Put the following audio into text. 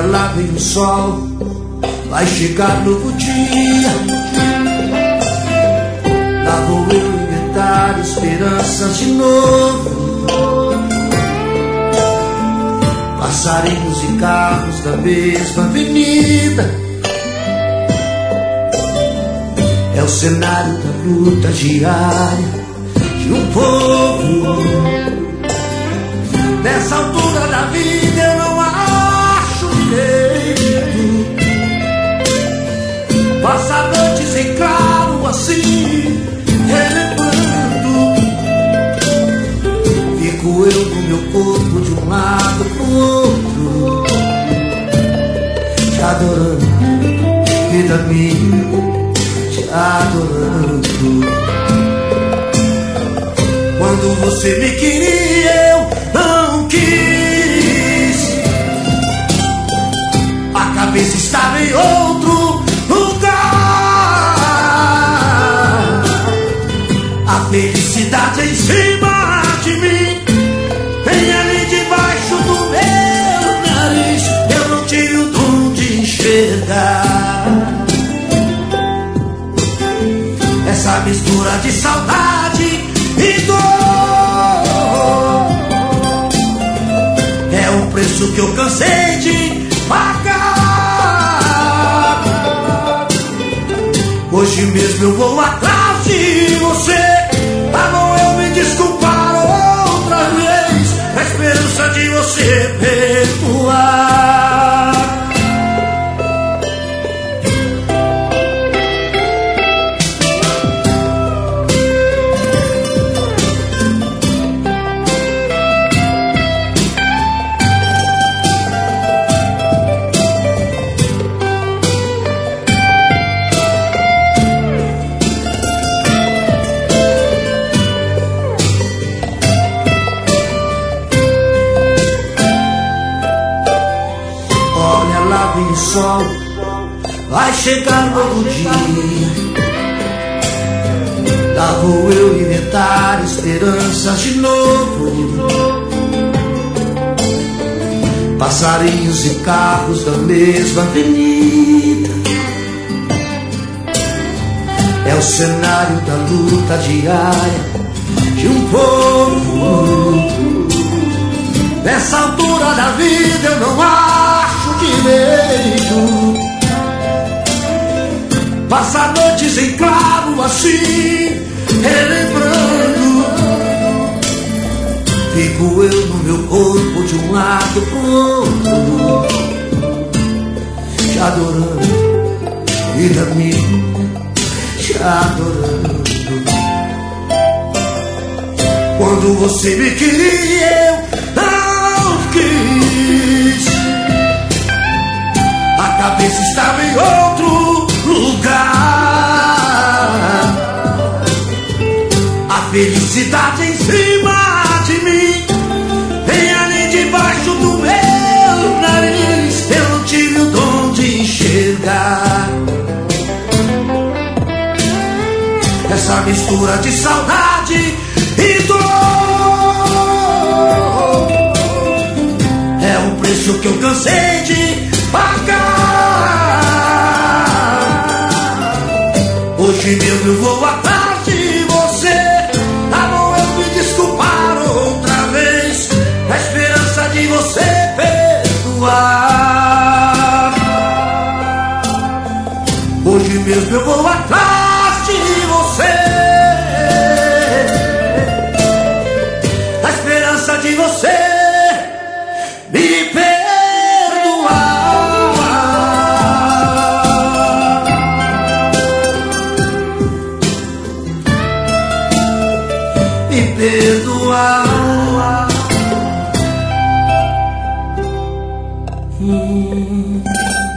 lá vem o sol, vai chegar novo dia. Lá vou eu inventar esperanças de novo. Passarinhos e carros da mesma avenida. É o cenário da luta diária de um povo. Nessa altura da vida eu não acho direito passar noites em claro assim, relembrando. Fico eu no meu corpo de um lado pro outro, te adorando, vida minha, te adorando. Quando você me queria, eu não quis. A cabeça estava em outro lugar. A felicidade em cima de mim, bem ali debaixo do meu nariz. Eu não tive o dom de enxergar essa mistura de saudade e dor. É o preço que eu cansei de pagar. Hoje mesmo eu vou atrás de você. Tá bom eu me desculpar outra vez, na esperança de você perdoar. O sol vai chegar um novo dia. Lá vou eu inventar esperanças de novo. Passarinhos e carros da mesma avenida. É o cenário da luta diária de um povo. Nessa altura da vida eu não acho direito passar noites em claro assim, relembrando. Fico eu no meu corpo de um lado pro outro, te adorando, vida minha, te adorando. Quando você me queria, eu não quis. A cabeça estava em outro lugar. A felicidade em cima de mim, bem ali debaixo do meu nariz. Eu não tive o dom de enxergar essa mistura de saudade e dor. É o preço que eu cansei de pagar. Hoje mesmo eu vou atrás de você. Tá bom eu me desculpar outra vez, na esperança de você perdoar. Hoje mesmo eu vou atrás de você, na esperança de você me perdoar. Me perdoar.